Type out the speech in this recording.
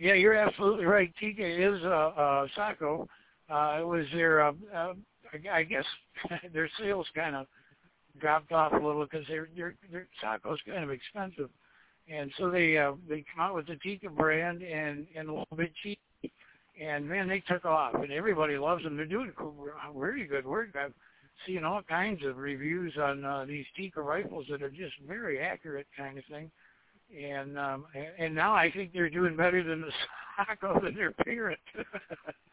Yeah, you're absolutely right. Tika is Saco. It was their, I guess, their sales kind of dropped off a little because their Saco's kind of expensive, and so they come out with the Tika brand and a little bit cheap. And man, they took off, and everybody loves them. They're doing really good work. I've seen all kinds of reviews on these Tika rifles that are just very accurate, kind of thing. And now I think they're doing better than the Saco than their parent.